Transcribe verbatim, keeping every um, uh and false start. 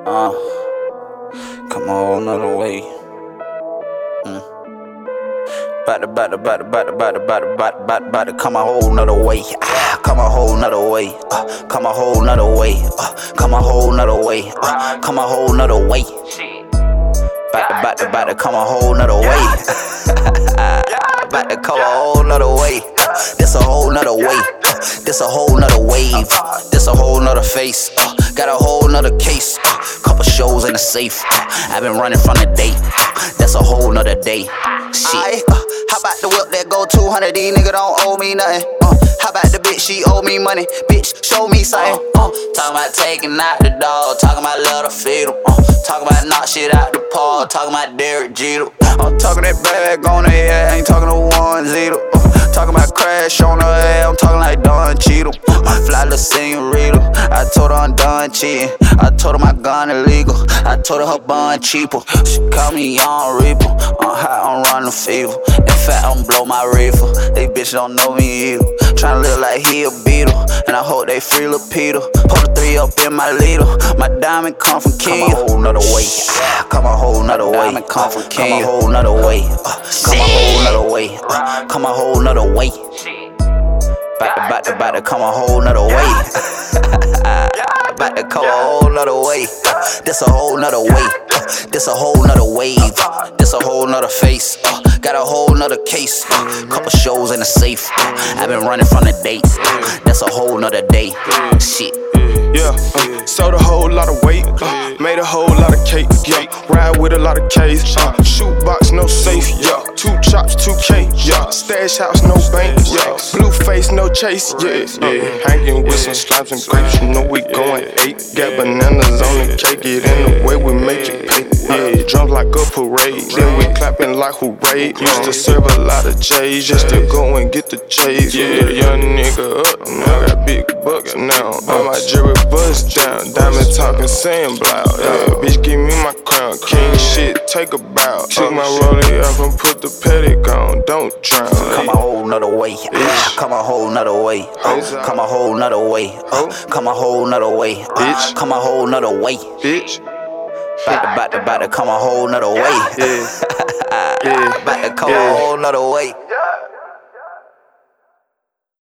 Uh, come on another way. Mm. About to, about to, about to, about to, about to, about to, about to, about to, about to come a whole nother way. Ah, come a whole nother way. Uh, come a whole nother way. Uh, come a whole nother way. Uh, come a whole nother way. About to, about to, about to come a whole nother way. About to come a whole nother way. This a whole nother way. This a whole nother wave. This a whole nother face. Uh, got a whole nother case. Uh, couple shows in the safe. Uh, I've been running from the date. Uh, that's a whole nother day. Shit. Uh, how about the whip that go two hundred? These niggas don't owe me nothing. Uh, how about the bitch? She owe me money. Bitch, show me something. Uh, talking about taking out the dog. Talking about love to feed 'em. Uh, talking about knock shit out the park. Talking about Derek Jeter. I'm talking that bag on her head. Ain't talking to one zero. Uh, talking about crash on her head. I'm talking like Don Cheadle. My fly little senorita. I told her I'm done cheating. I told her my gun illegal. I told her her bun cheaper. She call me Young Reaper. I'm high, I'm running fever. In fact, I'm blow my reefer. They bitches don't know me either. Tryna live like he a beetle. And I hope they free Lil Peter. Hold the three up in my leader. My diamond come from King. Come a whole nother way. Come a whole nother way. Diamond come from King. Come a whole nother way. Uh, come a whole nother way. Uh, come a whole nother way. About to, about to, about to come a whole nother way. About to come a whole nother way. This a whole nother way. This a whole nother wave. This a whole nother face. Uh, got a whole nother case. Uh, couple shows in the safe. Uh, I've been running from the date. Uh, that's a whole nother day. Shit. Yeah, uh, sold a whole lot of weight, uh, made a whole lot of cake, yeah, ride with a lot of K's, uh, shoot box, no safe, yeah, two chops, two K, yeah, stash house, no bank, yeah, blue face, no chase, yeah, yeah, hanging with some slabs and grapes, you know we going eight, got bananas on the cake, get in the way, we make it pay, yeah, drums like a parade, then we clapping like hooray, used to serve a lot of J's, just to go and get the J's, yeah, young nigga up, I got big bucks now, all my jewelry bust down, diamond talking, saying blow. Yeah, bitch, give me my crown, king shit, take a bow. Took my rollie off and put the Patek on, don't drown. Come a whole nother way, bitch. Come a whole nother way, uh, come a whole nother way, uh, come a whole nother way, uh, bitch. Come a whole nother way, bitch. About to, about to, about to come a whole nother way. Yeah, yeah, about to come yeah. a whole nother way.